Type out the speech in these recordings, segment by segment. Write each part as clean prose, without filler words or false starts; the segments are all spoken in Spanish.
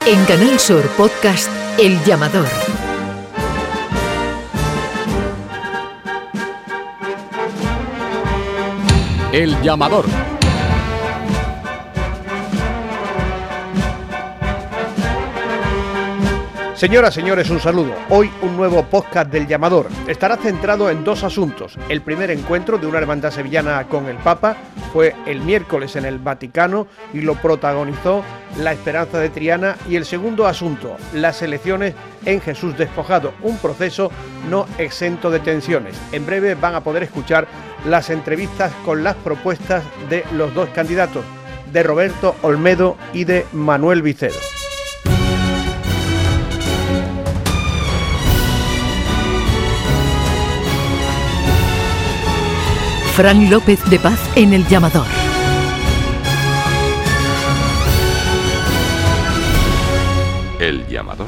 En Canal Sur Podcast, El Llamador. El Llamador. Señoras, señores, un saludo. Hoy un nuevo podcast del Llamador. Estará centrado en dos asuntos. El primer encuentro de una hermandad sevillana con el Papa fue el miércoles en el Vaticano y lo protagonizó la Esperanza de Triana. Y el segundo asunto, las elecciones en Jesús Despojado, un proceso no exento de tensiones. En breve van a poder escuchar las entrevistas con las propuestas de los dos candidatos, de Roberto Olmedo y de Manuel Vicedo. Fran López de Paz en El Llamador. El Llamador.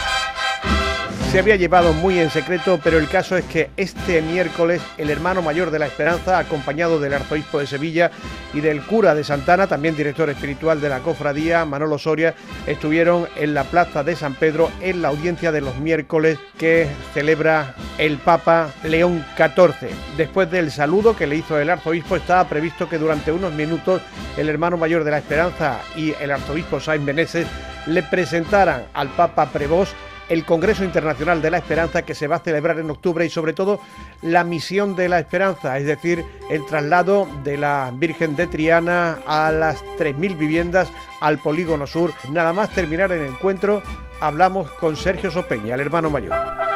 Se había llevado muy en secreto, pero el caso es que este miércoles el hermano mayor de la Esperanza, acompañado del arzobispo de Sevilla y del cura de Santana, también director espiritual de la cofradía, Manolo Soria, estuvieron en la plaza de San Pedro en la audiencia de los miércoles que celebra el Papa León XIV. Después del saludo que le hizo el arzobispo, estaba previsto que durante unos minutos el hermano mayor de la Esperanza y el arzobispo Sáenz Meneses le presentaran al Papa Prevost el Congreso Internacional de la Esperanza, que se va a celebrar en octubre, y sobre todo la misión de la Esperanza, es decir, el traslado de la Virgen de Triana a las 3.000 viviendas al Polígono Sur. Nada más terminar el encuentro, hablamos con Sergio Sopeña, el hermano mayor.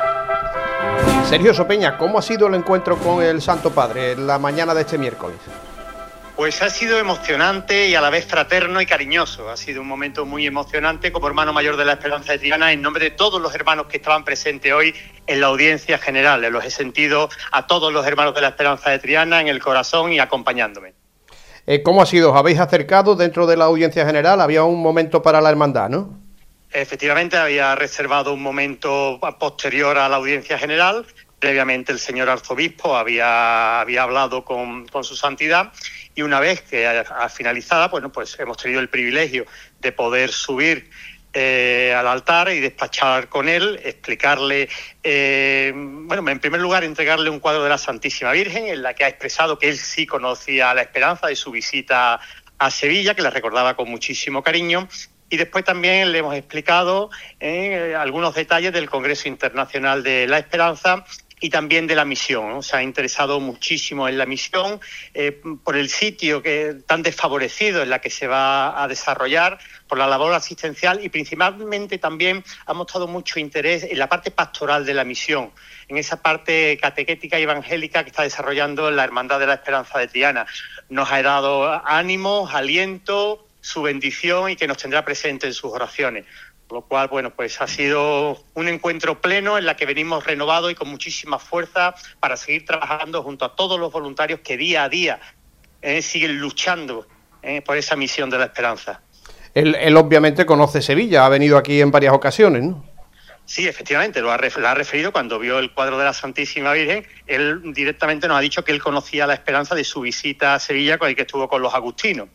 Sergio Sopeña, ¿cómo ha sido el encuentro con el Santo Padre la mañana de este miércoles? Pues ha sido emocionante y a la vez fraterno y cariñoso. Ha sido un momento muy emocionante como hermano mayor de la Esperanza de Triana, en nombre de todos los hermanos que estaban presentes hoy en la audiencia general. Los he sentido a todos los hermanos de la Esperanza de Triana en el corazón y acompañándome. ¿Cómo ha sido? ¿Os habéis acercado dentro de la audiencia general? Había un momento para la hermandad, ¿no? Efectivamente, había reservado un momento posterior a la audiencia general. Previamente el señor arzobispo había hablado con su santidad, y una vez que ha finalizada, bueno, pues hemos tenido el privilegio de poder subir al altar y despachar con él, explicarle, bueno, en primer lugar entregarle un cuadro de la Santísima Virgen en la que ha expresado que él sí conocía la Esperanza de su visita a Sevilla, que la recordaba con muchísimo cariño. Y después también le hemos explicado algunos detalles del Congreso Internacional de la Esperanza y también de la misión, ¿no? Se ha interesado muchísimo en la misión, por el sitio que tan desfavorecido en la que se va a desarrollar, por la labor asistencial, y principalmente también ha mostrado mucho interés en la parte pastoral de la misión, en esa parte catequética y evangélica que está desarrollando la Hermandad de la Esperanza de Triana. Nos ha dado ánimos, aliento, su bendición, y que nos tendrá presente en sus oraciones. Por lo cual, bueno, pues ha sido un encuentro pleno en la que venimos renovados y con muchísima fuerza para seguir trabajando junto a todos los voluntarios que día a día siguen luchando por esa misión de la esperanza. Él obviamente conoce Sevilla, ha venido aquí en varias ocasiones, ¿no? Sí, efectivamente, la ha referido cuando vio el cuadro de la Santísima Virgen. Él directamente nos ha dicho que él conocía la esperanza de su visita a Sevilla, con el que estuvo con los agustinos.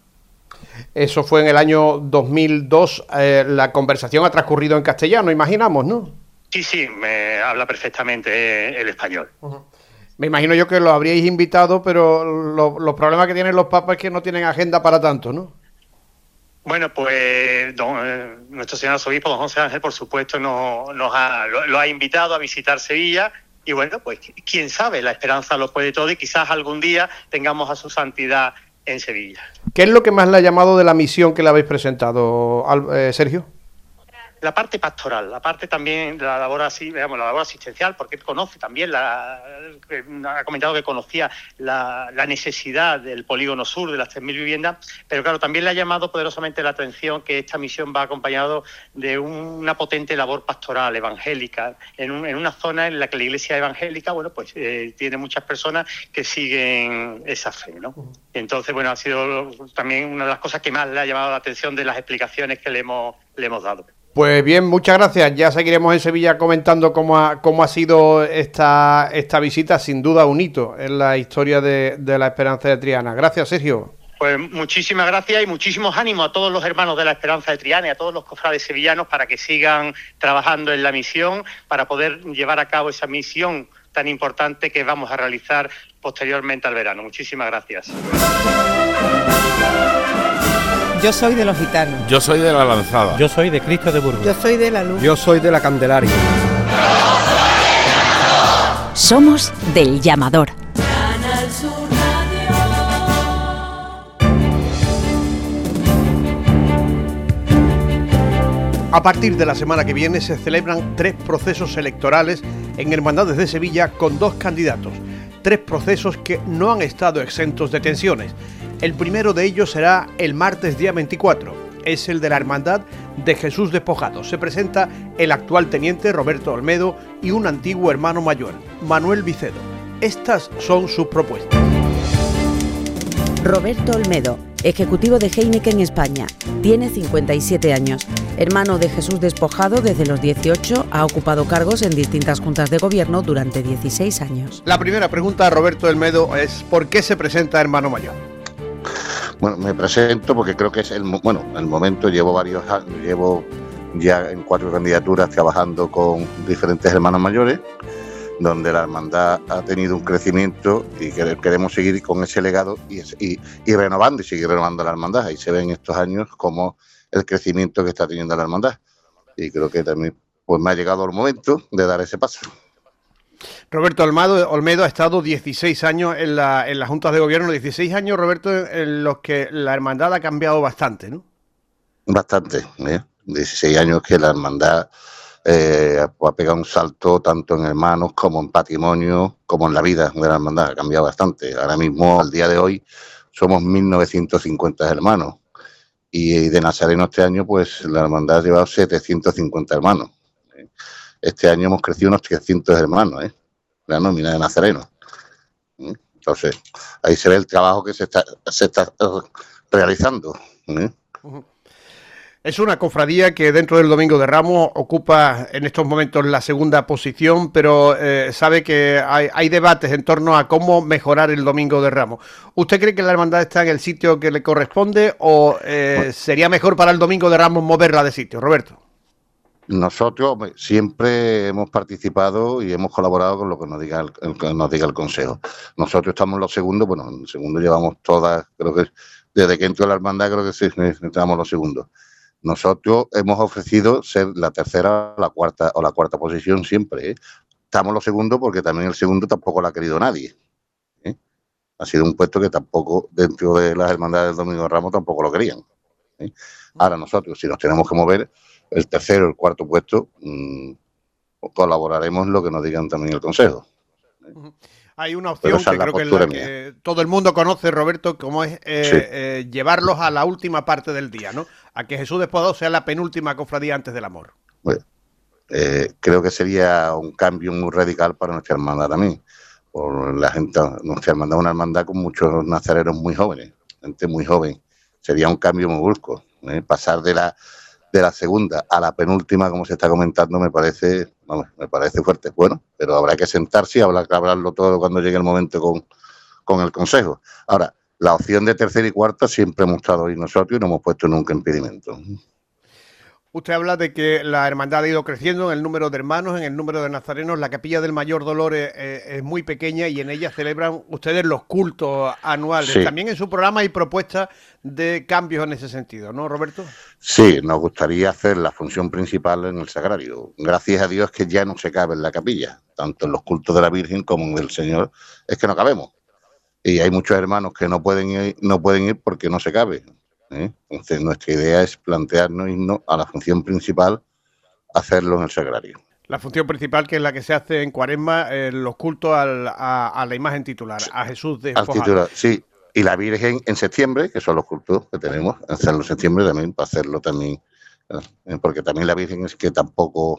Eso fue en el año 2002, la conversación ha transcurrido en castellano, imaginamos, ¿no? Sí, me habla perfectamente el español. Uh-huh. Me imagino yo que lo habríais invitado, pero los problemas que tienen los papas es que no tienen agenda para tanto, ¿no? Bueno, pues nuestro señor arzobispo, don José Ángel, por supuesto, lo ha invitado a visitar Sevilla. Y bueno, pues quién sabe, la esperanza lo puede todo, y quizás algún día tengamos a su santidad en Sevilla. ¿Qué es lo que más le ha llamado de la misión que le habéis presentado, Sergio? La parte pastoral, la parte también de la labor asistencial, porque él conoce también, ha comentado que conocía la necesidad del Polígono Sur, de las 3.000 viviendas, pero claro, también le ha llamado poderosamente la atención que esta misión va acompañado de una potente labor pastoral, evangélica, en una zona en la que la Iglesia evangélica, bueno, pues tiene muchas personas que siguen esa fe, ¿no? Entonces, bueno, ha sido también una de las cosas que más le ha llamado la atención de las explicaciones que le hemos dado. Pues bien, muchas gracias. Ya seguiremos en Sevilla comentando cómo ha sido esta visita, sin duda un hito en la historia de la Esperanza de Triana. Gracias, Sergio. Pues muchísimas gracias y muchísimos ánimos a todos los hermanos de la Esperanza de Triana y a todos los cofrades sevillanos para que sigan trabajando en la misión, para poder llevar a cabo esa misión tan importante que vamos a realizar posteriormente al verano. Muchísimas gracias. Yo soy de los gitanos. Yo soy de la Lanzada. Yo soy de Cristo de Burgos. Yo soy de la Luz. Yo soy de la Candelaria. Somos del Llamador. A partir de la semana que viene se celebran 3 procesos electorales en Hermandades de Sevilla con 2 candidatos. 3 procesos que no han estado exentos de tensiones. El primero de ellos será el martes día 24. Es el de la Hermandad de Jesús Despojado. Se presenta el actual teniente Roberto Olmedo y un antiguo hermano mayor, Manuel Vicedo. Estas son sus propuestas. Roberto Olmedo, ejecutivo de Heineken España. Tiene 57 años. Hermano de Jesús Despojado desde los 18, ha ocupado cargos en distintas juntas de gobierno durante 16 años. La primera pregunta a Roberto Olmedo es ¿por qué se presenta hermano mayor? Bueno, me presento porque creo que es el momento. Llevo varios años, llevo ya en 4 candidaturas trabajando con diferentes hermanos mayores, donde la hermandad ha tenido un crecimiento y queremos seguir con ese legado y renovando y seguir renovando la hermandad. Ahí se ven estos años como el crecimiento que está teniendo la hermandad. Y creo que también pues me ha llegado el momento de dar ese paso. Roberto Olmedo ha estado 16 años en las juntas de gobierno, 16 años, Roberto, en los que la hermandad ha cambiado bastante, ¿no? Bastante, 16 años que la hermandad ha pegado un salto tanto en hermanos como en patrimonio, como en la vida de la hermandad, ha cambiado bastante. Ahora mismo, al día de hoy, somos 1950 hermanos y de Nazareno este año, pues la hermandad ha llevado 750 hermanos. Este año hemos crecido unos 300 hermanos, la nómina de Nazareno. Entonces, ahí se ve el trabajo que se está realizando. Es una cofradía que dentro del Domingo de Ramos ocupa en estos momentos la segunda posición, pero sabe que hay debates en torno a cómo mejorar el Domingo de Ramos. ¿Usted cree que la hermandad está en el sitio que le corresponde o sería mejor para el Domingo de Ramos moverla de sitio, Roberto? Nosotros siempre hemos participado y hemos colaborado con lo que nos diga el Consejo. Nosotros estamos en los segundos, bueno, en el segundo llevamos todas, creo que desde que entró la hermandad creo que sí, estamos los segundos. Nosotros hemos ofrecido ser la tercera la cuarta posición siempre. Estamos los segundos porque también el segundo tampoco lo ha querido nadie. Ha sido un puesto que tampoco dentro de las hermandades del Domingo de Ramos tampoco lo querían. Ahora nosotros, si nos tenemos que mover, el tercero, el cuarto puesto, colaboraremos en lo que nos digan también el Consejo. Hay una opción que creo que es la que todo el mundo conoce, Roberto, como es llevarlos a la última parte del día, ¿no? A que Jesús Despojado sea la penúltima cofradía antes del amor. Bueno, creo que sería un cambio muy radical para nuestra hermandad también. Por la gente, nuestra hermandad es una hermandad con muchos nazarenos muy jóvenes, gente muy joven. Sería un cambio muy brusco. Pasar de la segunda a la penúltima, como se está comentando, me parece fuerte. Bueno, pero habrá que sentarse y hablarlo todo cuando llegue el momento con el Consejo. Ahora, la opción de tercera y cuarta siempre hemos estado ahí nosotros y no hemos puesto nunca impedimento. Usted habla de que la hermandad ha ido creciendo en el número de hermanos, en el número de nazarenos. La capilla del Mayor Dolor es muy pequeña y en ella celebran ustedes los cultos anuales. Sí. También en su programa hay propuestas de cambios en ese sentido, ¿no, Roberto? Sí, nos gustaría hacer la función principal en el sagrario. Gracias a Dios que ya no se cabe en la capilla, tanto en los cultos de la Virgen como en el Señor, es que no cabemos. Y hay muchos hermanos que no pueden ir porque no se cabe. Entonces nuestra idea es plantearnos irnos a la función principal, hacerlo en el sagrario. La función principal, que es la que se hace en Cuaresma, los cultos a la imagen titular, a Jesús Despojado. Al titular, sí, y la Virgen en septiembre, que son los cultos que tenemos, hacerlo en septiembre también, para hacerlo también, porque también la Virgen es que tampoco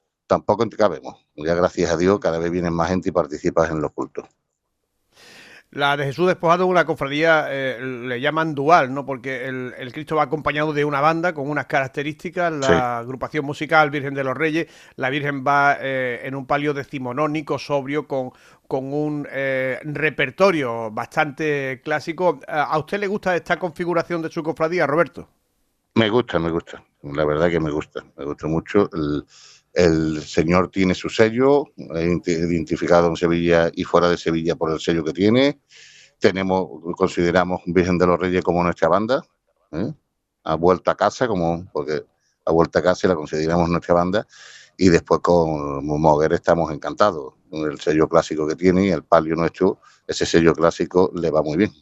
cabemos. Ya gracias a Dios cada vez viene más gente y participa en los cultos. La de Jesús Despojado es una cofradía, le llaman dual, ¿no? Porque el Cristo va acompañado de una banda con unas características, la agrupación musical Virgen de los Reyes, la Virgen va en un palio decimonónico, sobrio, con un repertorio bastante clásico. ¿A usted le gusta esta configuración de su cofradía, Roberto? Me gusta. La verdad que me gusta mucho. El señor tiene su sello, identificado en Sevilla y fuera de Sevilla por el sello que tiene. Consideramos Virgen de los Reyes como nuestra banda, a vuelta a casa, porque a vuelta a casa la consideramos nuestra banda. Y después con Moguer estamos encantados. Con el sello clásico que tiene y el palio nuestro, ese sello clásico le va muy bien.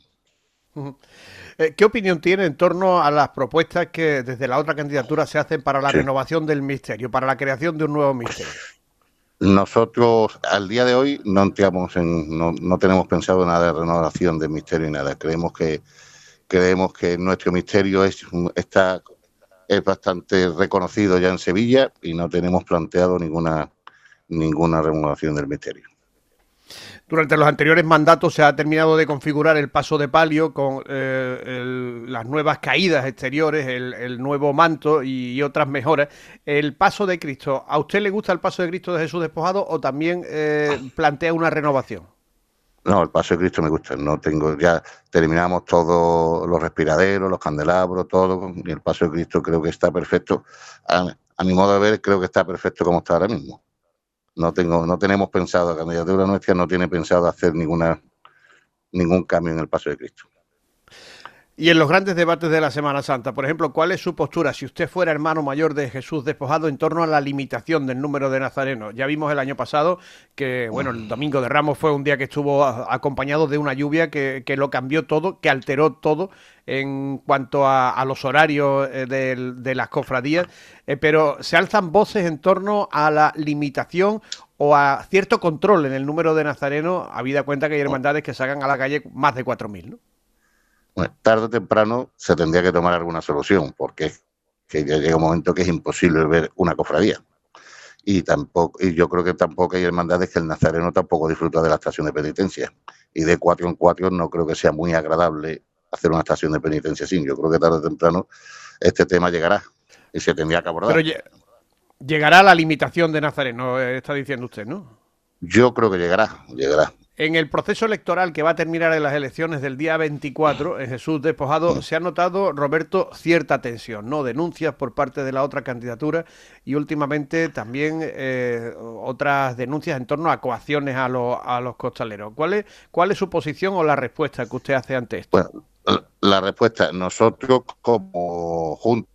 ¿Qué opinión tiene en torno a las propuestas que desde la otra candidatura se hacen para la renovación del misterio, para la creación de un nuevo misterio? Nosotros al día de hoy no tenemos pensado nada de renovación del misterio y nada. Creemos que nuestro misterio es bastante reconocido ya en Sevilla y no tenemos planteado ninguna renovación del misterio. Durante los anteriores mandatos se ha terminado de configurar el paso de palio con las nuevas caídas exteriores, el nuevo manto y otras mejoras. El paso de Cristo, ¿a usted le gusta el paso de Cristo de Jesús Despojado o también plantea una renovación? No, el paso de Cristo me gusta. Ya terminamos todos los respiraderos, los candelabros, todo, y el paso de Cristo creo que está perfecto. A mi modo de ver, creo que está perfecto como está ahora mismo. No tenemos pensado, la candidatura nuestra no tiene pensado hacer ningún cambio en el paso de Cristo. Y en los grandes debates de la Semana Santa, por ejemplo, ¿cuál es su postura si usted fuera hermano mayor de Jesús Despojado en torno a la limitación del número de nazarenos? Ya vimos el año pasado que, bueno, el Domingo de Ramos fue un día que estuvo acompañado de una lluvia que lo cambió todo, que alteró todo en cuanto a los horarios de las cofradías, pero se alzan voces en torno a la limitación o a cierto control en el número de nazarenos, habida cuenta que hay hermandades que sacan a la calle más de 4.000, ¿no? Bueno, tarde o temprano se tendría que tomar alguna solución, porque que ya llega un momento que es imposible ver una cofradía. Y yo creo que tampoco hay hermandades que el nazareno tampoco disfruta de la estación de penitencia. Y de 4 en 4 no creo que sea muy agradable hacer una estación de penitencia así. Yo creo que tarde o temprano este tema llegará y se tendría que abordar. Pero llegará la limitación de nazareno, está diciendo usted, ¿no? Yo creo que llegará. En el proceso electoral que va a terminar en las elecciones del día 24, en Jesús Despojado, se ha notado, Roberto, cierta tensión, ¿no? Denuncias por parte de la otra candidatura y últimamente también otras denuncias en torno a coacciones a los costaleros. ¿Cuál es su posición o la respuesta que usted hace ante esto? Bueno, la respuesta, nosotros como Junta,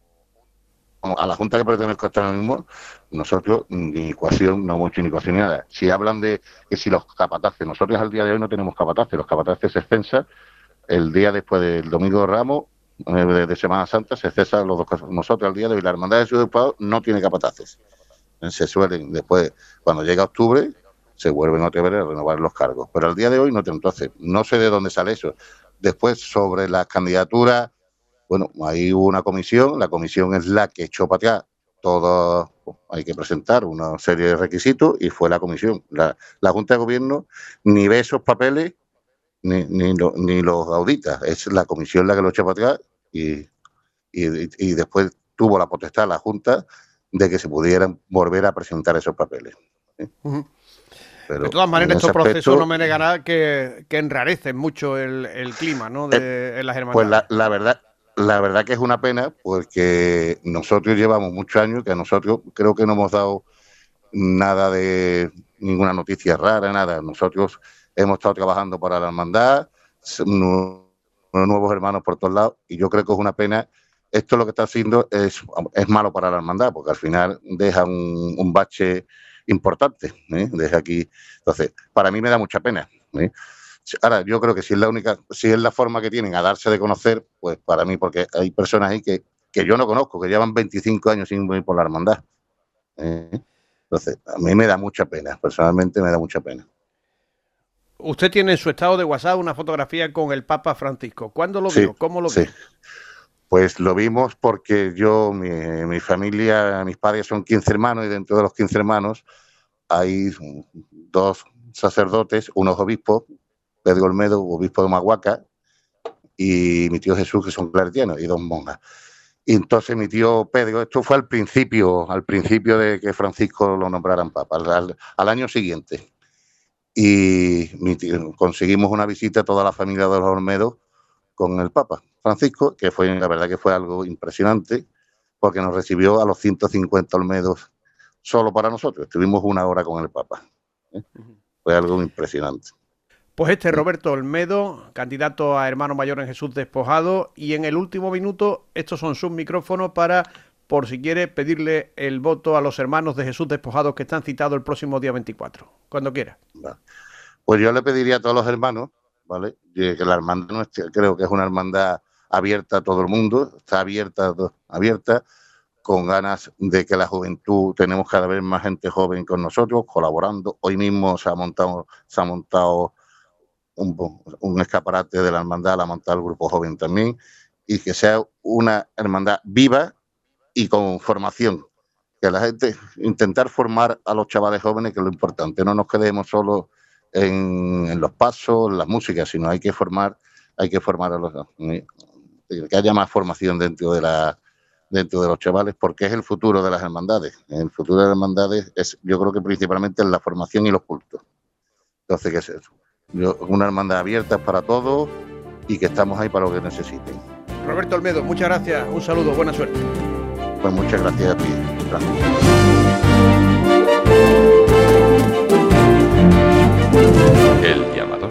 a la Junta que pertenezco hasta ahora mismo, nosotros ni coacción, no hemos hecho ni coacción ni nada. Si hablan de que si los capataces, nosotros al día de hoy no tenemos capataces, los capataces se cesan el día después del Domingo de Ramos, de Semana Santa, se cesan los dos casos. Nosotros al día de hoy, la Hermandad de Jesús Despojado no tiene capataces. Se suelen, después, cuando llega octubre, se vuelven otra vez a renovar los cargos. Pero al día de hoy no tenemos. Entonces, no sé de dónde sale eso. Después, sobre las candidaturas, bueno, ahí hubo una comisión, la comisión es la que echó para atrás todo, hay que presentar una serie de requisitos y fue la comisión. La Junta de Gobierno ni ve esos papeles ni los audita, es la comisión la que lo echa para atrás y después tuvo la potestad la Junta de que se pudieran volver a presentar esos papeles. Pero de todas maneras, estos procesos no me negará que enrarecen mucho el clima, ¿no? En las hermandades. Pues la verdad que es una pena porque nosotros llevamos muchos años que a nosotros creo que no hemos dado nada de ninguna noticia rara, nada. Nosotros hemos estado trabajando para la hermandad, nuevos hermanos por todos lados y yo creo que es una pena. Esto lo que está haciendo es malo para la hermandad porque al final deja un bache importante, deja aquí. Entonces, para mí me da mucha pena. Ahora, yo creo que si es la forma que tienen a darse de conocer, pues para mí, porque hay personas ahí que yo no conozco, que llevan 25 años sin ir por la hermandad. Entonces, a mí me da mucha pena, personalmente me da mucha pena. Usted tiene en su estado de WhatsApp una fotografía con el Papa Francisco. ¿Cuándo lo vio? ¿Cómo lo vio? Pues lo vimos porque mi familia, mis padres son 15 hermanos y dentro de los 15 hermanos hay 2 sacerdotes, unos obispos, Pedro Olmedo, obispo de Mahuaca, y mi tío Jesús, que son claretianos, y dos monjas. Y entonces mi tío Pedro, esto fue al principio de que Francisco lo nombraran papa, al año siguiente. Y conseguimos una visita a toda la familia de los Olmedos con el Papa Francisco, que fue, la verdad que fue algo impresionante, porque nos recibió a los 150 Olmedos solo para nosotros. Estuvimos 1 hora con el Papa. Fue algo impresionante. Pues Roberto Olmedo, candidato a hermano mayor en Jesús Despojado, y en el último minuto, estos son sus micrófonos para, por si quiere, pedirle el voto a los hermanos de Jesús Despojado que están citados el próximo día 24, cuando quiera. Vale. Pues yo le pediría a todos los hermanos, ¿vale?, que la hermandad nuestra, creo que es una hermandad abierta a todo el mundo, está abierta, con ganas de que la juventud, tenemos cada vez más gente joven con nosotros, colaborando. Hoy mismo se ha montado un escaparate de la hermandad, la ha montado el grupo joven también, y que sea una hermandad viva y con formación. Que la gente, intentar formar a los chavales jóvenes, que es lo importante, no nos quedemos solo en los pasos, en las músicas, sino hay que formar a los, que haya más formación dentro de los chavales, porque es el futuro de las hermandades. El futuro de las hermandades es, yo creo que principalmente en la formación y los cultos. Entonces, ¿qué es eso? Una hermandad abierta para todos y que estamos ahí para lo que necesiten. Roberto Olmedo, muchas gracias, un saludo, buena suerte. Pues muchas gracias a ti, Francisco. El llamador.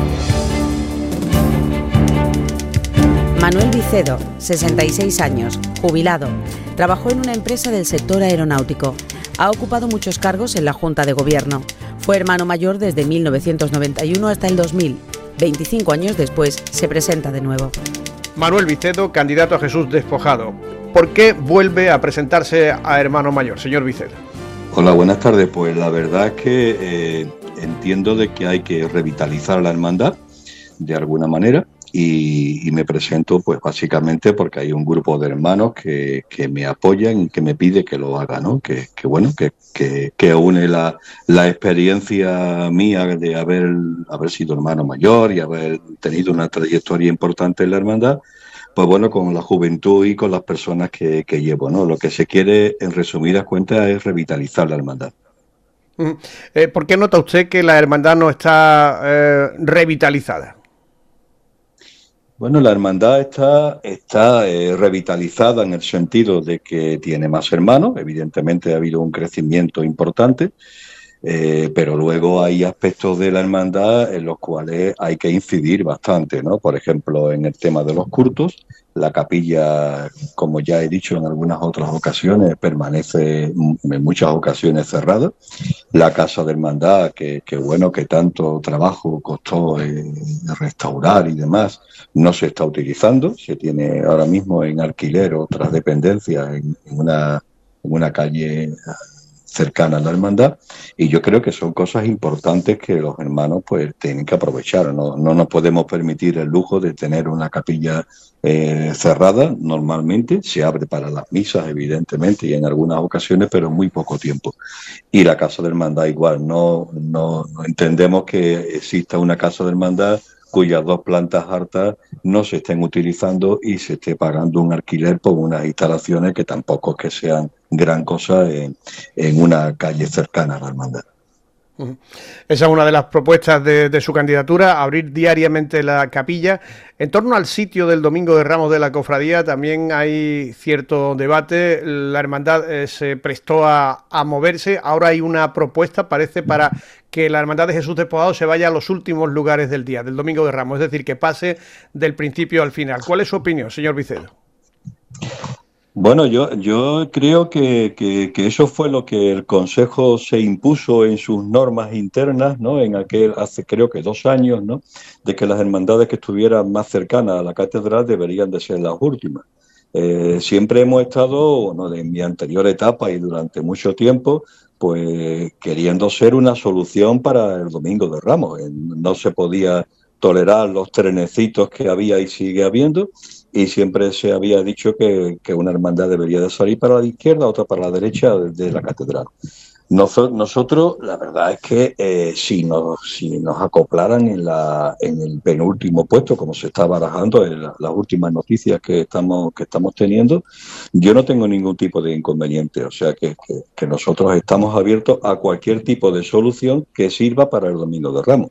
Manuel Vicedo, 66 años, jubilado. Trabajó en una empresa del sector aeronáutico. Ha ocupado muchos cargos en la Junta de Gobierno. Fue hermano mayor desde 1991 hasta el 2000. 25 años después se presenta de nuevo. Manuel Vicedo, candidato a Jesús Despojado. ¿Por qué vuelve a presentarse a hermano mayor, señor Vicedo? Hola, buenas tardes. Pues la verdad es que entiendo de que hay que revitalizar la hermandad de alguna manera y me presento pues básicamente porque hay un grupo de hermanos que me apoyan y que me pide que lo haga, ¿no? Que une la experiencia mía de haber sido hermano mayor y haber tenido una trayectoria importante en la hermandad, pues bueno, con la juventud y con las personas que llevo, ¿no? Lo que se quiere, en resumidas cuentas, es revitalizar la hermandad. ¿Por qué nota usted que la hermandad no está revitalizada? Bueno, la hermandad está revitalizada en el sentido de que tiene más hermanos. Evidentemente ha habido un crecimiento importante, pero luego hay aspectos de la hermandad en los cuales hay que incidir bastante, ¿no? Por ejemplo, en el tema de los cultos, la capilla, como ya he dicho en algunas otras ocasiones, permanece en muchas ocasiones cerrada. La casa de hermandad, que tanto trabajo costó restaurar y demás, no se está utilizando. Se tiene ahora mismo en alquiler otras dependencias en una calle cercana a la hermandad, y yo creo que son cosas importantes que los hermanos pues tienen que aprovechar. No nos podemos permitir el lujo de tener una capilla cerrada. Normalmente se abre para las misas, evidentemente, y en algunas ocasiones, pero muy poco tiempo. Y la casa de hermandad igual, no entendemos que exista una casa de hermandad cuyas 2 plantas altas no se estén utilizando y se esté pagando un alquiler por unas instalaciones que tampoco es que sean gran cosa en una calle cercana a la hermandad. Esa es una de las propuestas de su candidatura, abrir diariamente la capilla. En torno al sitio del Domingo de Ramos de la Cofradía también hay cierto debate. La hermandad se prestó a moverse. Ahora hay una propuesta, parece, para que la hermandad de Jesús Despojado se vaya a los últimos lugares del día, del Domingo de Ramos, es decir, que pase del principio al final. ¿Cuál es su opinión, señor Vicedo? Bueno, yo creo que eso fue lo que el Consejo se impuso en sus normas internas, ¿no? Hace creo que 2 años, ¿no? De que las hermandades que estuvieran más cercanas a la catedral deberían de ser las últimas. Siempre hemos estado, bueno, en mi anterior etapa y durante mucho tiempo, pues queriendo ser una solución para el Domingo de Ramos. No se podía tolerar los trenecitos que había y sigue habiendo, y siempre se había dicho que una hermandad debería de salir para la izquierda, otra para la derecha de la catedral. Nosotros, la verdad es que si nos acoplaran en el penúltimo puesto, como se está barajando en las últimas noticias que estamos teniendo, yo no tengo ningún tipo de inconveniente. O sea que nosotros estamos abiertos a cualquier tipo de solución que sirva para el Domingo de Ramos.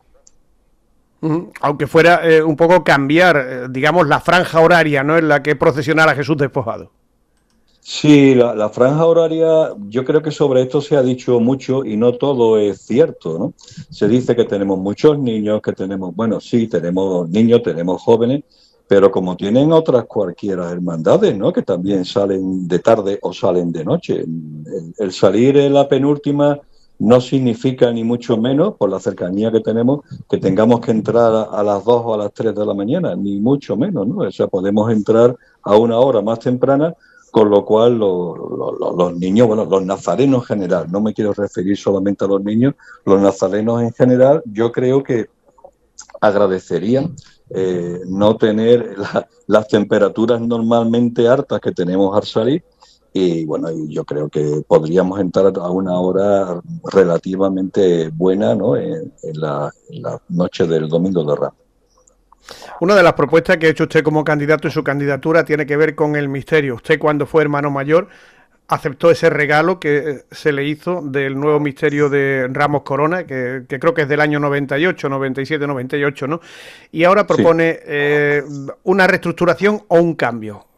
Aunque fuera un poco cambiar, digamos, la franja horaria, ¿no?, en la que procesionara Jesús despojado. Sí, la franja horaria, yo creo que sobre esto se ha dicho mucho y no todo es cierto, ¿no? Se dice que tenemos muchos niños, bueno, sí, tenemos niños, tenemos jóvenes, pero como tienen otras cualquiera hermandades, ¿no?, que también salen de tarde o salen de noche. El salir en la penúltima no significa ni mucho menos, por la cercanía que tenemos, que tengamos que entrar a las 2 o a las 3 de la mañana, ni mucho menos, ¿no? O sea, podemos entrar a una hora más temprana, con lo cual los niños, bueno, los nazarenos en general, no me quiero referir solamente a los niños, los nazarenos en general, yo creo que agradecerían no tener las temperaturas normalmente altas que tenemos al salir, y bueno, yo creo que podríamos entrar a una hora relativamente buena, ¿no?, en la noche del Domingo de Ramos. Una de las propuestas que ha hecho usted como candidato en su candidatura tiene que ver con el misterio. Usted, cuando fue hermano mayor, aceptó ese regalo que se le hizo del nuevo misterio de Ramos Corona, que creo que es del año 98, 97, 98, ¿no? Y ahora propone una reestructuración o un cambio.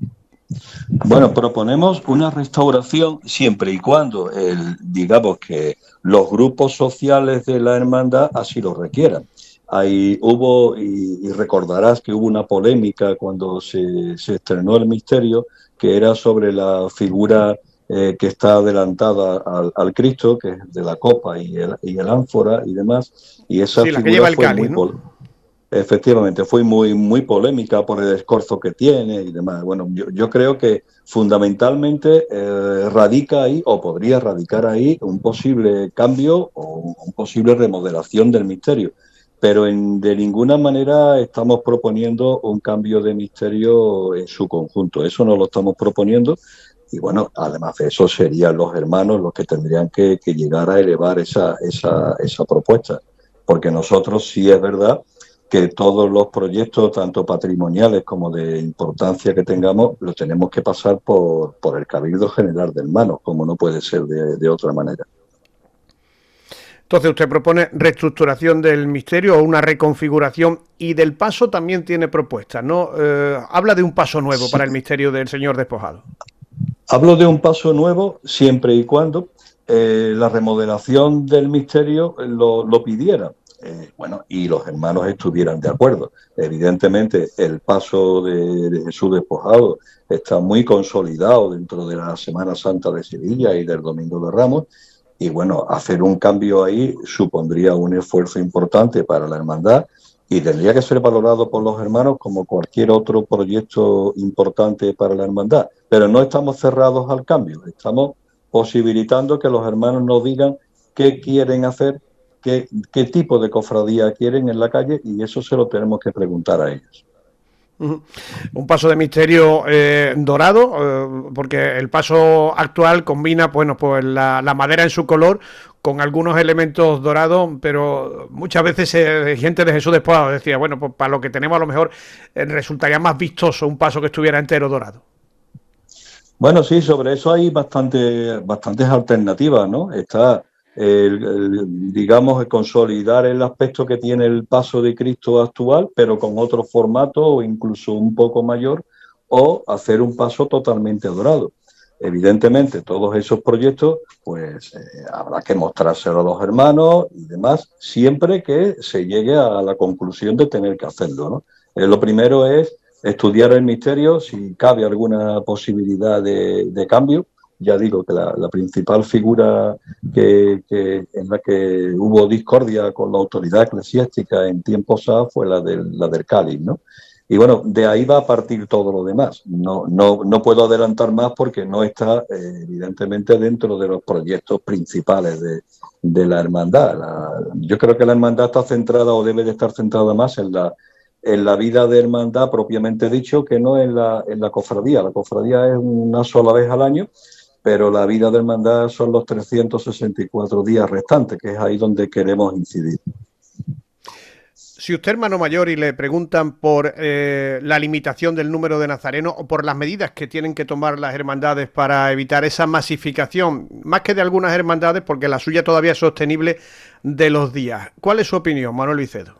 Bueno, proponemos una restauración siempre y cuando, digamos que los grupos sociales de la hermandad así lo requieran. Hubo, y recordarás que hubo una polémica cuando se estrenó el misterio, que era sobre la figura que está adelantada al Cristo, que es de la copa y el ánfora y demás, y esa figura la que lleva el cáliz, ¿no? Efectivamente, fue muy polémica por el escorzo que tiene y demás. Bueno, yo creo que fundamentalmente radica ahí, o podría radicar ahí, un posible cambio o una posible remodelación del misterio. Pero de ninguna manera estamos proponiendo un cambio de misterio en su conjunto. Eso no lo estamos proponiendo. Y bueno, además de eso, serían los hermanos los que tendrían que llegar a elevar esa propuesta. Porque nosotros sí es verdad que todos los proyectos, tanto patrimoniales como de importancia que tengamos, los tenemos que pasar por el Cabildo General de Hermanos, como no puede ser de otra manera. Entonces usted propone reestructuración del misterio o una reconfiguración, y del paso también tiene propuestas, ¿no? Habla de un paso nuevo para el misterio del Señor despojado. Hablo de un paso nuevo siempre y cuando la remodelación del misterio lo pidiera. Bueno, y los hermanos estuvieran de acuerdo. Evidentemente, el paso de Jesús despojado está muy consolidado dentro de la Semana Santa de Sevilla y del Domingo de Ramos. Y bueno, hacer un cambio ahí supondría un esfuerzo importante para la hermandad y tendría que ser valorado por los hermanos como cualquier otro proyecto importante para la hermandad. Pero no estamos cerrados al cambio, estamos posibilitando que los hermanos nos digan qué quieren hacer, qué tipo de cofradía quieren en la calle, y eso se lo tenemos que preguntar a ellos. Un paso de misterio dorado, porque el paso actual combina, bueno, pues la madera en su color con algunos elementos dorados, pero muchas veces gente de Jesús despojado decía, bueno, pues para lo que tenemos a lo mejor resultaría más vistoso un paso que estuviera entero dorado. Bueno, sí, sobre eso hay bastantes alternativas, ¿no? Está digamos, consolidar el aspecto que tiene el paso de Cristo actual, pero con otro formato o incluso un poco mayor, o hacer un paso totalmente dorado. Evidentemente, todos esos proyectos, pues habrá que mostrárselo a los hermanos y demás, siempre que se llegue a la conclusión de tener que hacerlo, ¿no? Lo primero es estudiar el misterio, si cabe alguna posibilidad de cambio. Ya digo que la principal figura en la que hubo discordia con la autoridad eclesiástica en tiempos A fue la del cáliz, ¿no? Y bueno, de ahí va a partir todo lo demás. No puedo adelantar más porque no está evidentemente dentro de los proyectos principales de la hermandad. Yo creo que la hermandad está centrada, o debe de estar centrada más en la vida de hermandad propiamente dicho, que no en la cofradía. La cofradía es una sola vez al año. pero la vida de hermandad son los 364 días restantes, que es ahí donde queremos incidir. Si usted, hermano mayor, y le preguntan por la limitación del número de nazarenos o por las medidas que tienen que tomar las hermandades para evitar esa masificación, más que de algunas hermandades, porque la suya todavía es sostenible, de los días, ¿cuál es su opinión, Manuel Vicedo?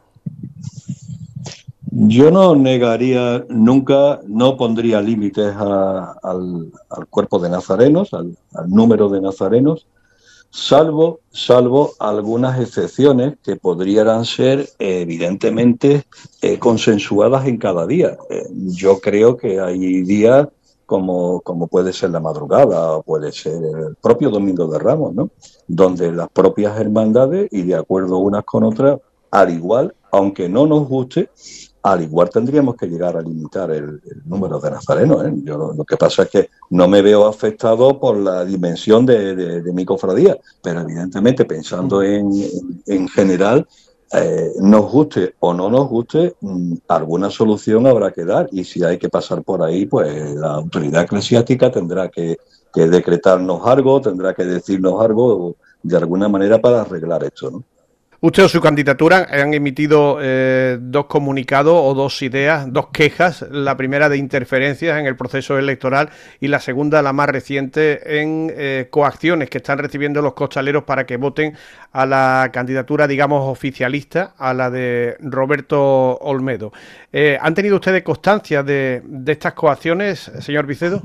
Yo no negaría nunca, no pondría límites al cuerpo de nazarenos, al número de nazarenos, salvo algunas excepciones que podrían ser evidentemente consensuadas en cada día. Yo creo que hay días como puede ser la madrugada o puede ser el propio Domingo de Ramos, ¿no?, donde las propias hermandades, y de acuerdo unas con otras, al igual, aunque no nos guste, al igual tendríamos que llegar a limitar el número de nazarenos, ¿eh? Yo lo que pasa es que no me veo afectado por la dimensión de mi cofradía, pero evidentemente pensando en general, nos guste o no nos guste, alguna solución habrá que dar, y si hay que pasar por ahí, pues la autoridad eclesiástica tendrá que decretarnos algo, tendrá que decirnos algo de alguna manera para arreglar esto, ¿no? Usted o su candidatura han emitido dos comunicados o dos ideas, dos quejas, la primera de interferencias en el proceso electoral y la segunda, la más reciente, en coacciones que están recibiendo los costaleros para que voten a la candidatura, digamos, oficialista, a la de Roberto Olmedo. ¿Han tenido ustedes constancia de estas coacciones, señor Vicedo?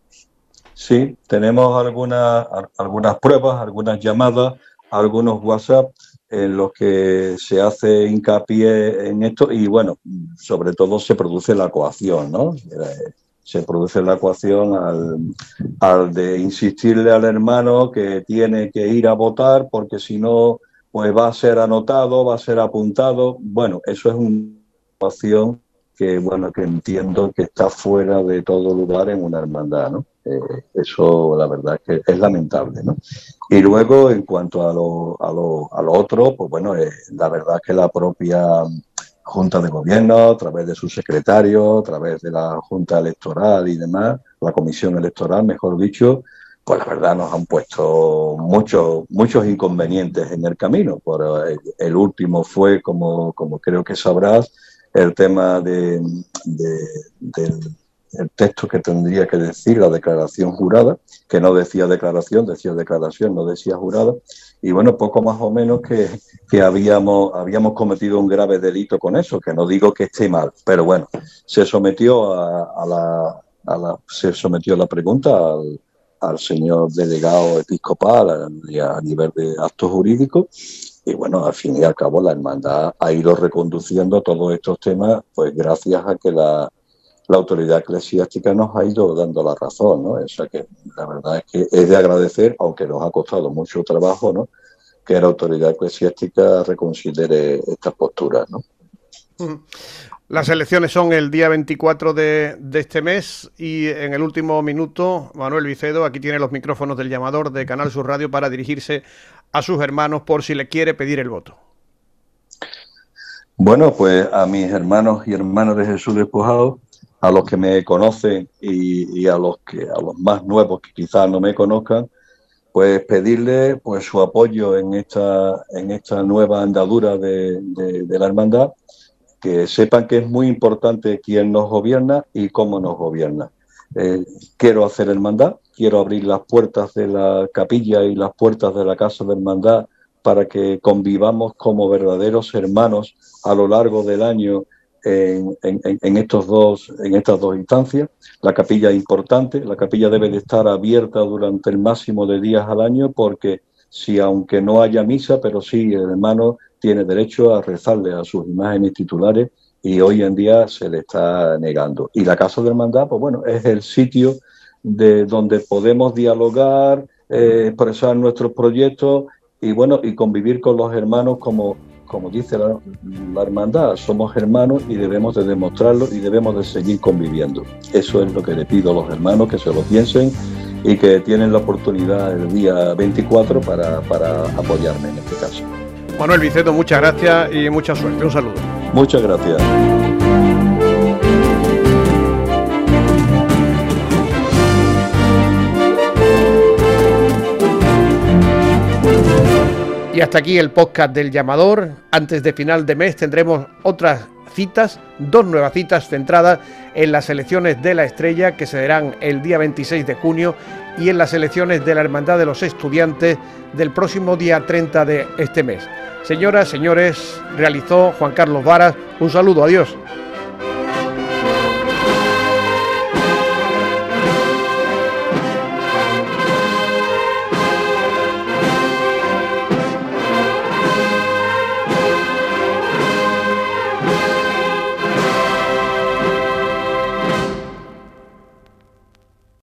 Sí, tenemos algunas pruebas, algunas llamadas, algunos WhatsApp en los que se hace hincapié en esto y, bueno, sobre todo se produce la coacción, ¿no? Se produce la coacción al de insistirle al hermano que tiene que ir a votar porque si no, pues va a ser anotado, va a ser apuntado. Bueno, eso es una coacción que, bueno, que entiendo que está fuera de todo lugar en una hermandad, ¿no? Eso la verdad es que es lamentable, ¿no? Y luego, en cuanto a lo otro, pues bueno, la verdad es que la propia Junta de Gobierno, a través de su secretario, a través de la Junta Electoral y demás, la Comisión Electoral, mejor dicho, pues la verdad nos han puesto muchos inconvenientes en el camino. El último fue, como creo que sabrás, el tema del texto que tendría que decir la declaración jurada, que no decía declaración, decía declaración, no decía jurada, y bueno, poco más o menos que habíamos cometido un grave delito con eso, que no digo que esté mal, pero bueno, se sometió se sometió la pregunta al señor delegado episcopal a nivel de actos jurídicos, y bueno, al fin y al cabo la hermandad ha ido reconduciendo todos estos temas, pues gracias a que la autoridad eclesiástica nos ha ido dando la razón, ¿no? O sea que la verdad es que es de agradecer, aunque nos ha costado mucho trabajo, ¿no?, que la autoridad eclesiástica reconsidere estas posturas, ¿no? Las elecciones son el día 24 de este mes y en el último minuto, Manuel Vicedo, aquí tiene los micrófonos del llamador de Canal Sur Radio para dirigirse a sus hermanos por si le quiere pedir el voto. Bueno, pues a mis hermanos y hermanas de Jesús Despojado, a los que me conocen y a los más nuevos que quizás no me conozcan, pues pedirle pues su apoyo en esta nueva andadura de la hermandad, que sepan que es muy importante quién nos gobierna y cómo nos gobierna. Quiero hacer hermandad, quiero abrir las puertas de la capilla y las puertas de la casa de hermandad para que convivamos como verdaderos hermanos a lo largo del año en estas dos instancias. La capilla es importante, la capilla debe de estar abierta durante el máximo de días al año, porque si aunque no haya misa, pero sí el hermano tiene derecho a rezarle a sus imágenes titulares, y hoy en día se le está negando. Y la casa de hermandad, pues bueno, es el sitio donde podemos dialogar, expresar nuestros proyectos y bueno, y convivir con los hermanos como dice la hermandad. Somos hermanos y debemos de demostrarlo y debemos de seguir conviviendo. Eso es lo que le pido a los hermanos, que se lo piensen y que tienen la oportunidad el día 24 para apoyarme en este caso. Manuel Vicedo, muchas gracias y mucha suerte. Un saludo. Muchas gracias. Y hasta aquí el podcast del Llamador. Antes de final de mes tendremos otras citas, 2 nuevas citas centradas en las elecciones de la Estrella, que se darán el día 26 de junio, y en las elecciones de la Hermandad de los Estudiantes del próximo día 30 de este mes. Señoras, señores, realizó Juan Carlos Varas. Un saludo, adiós.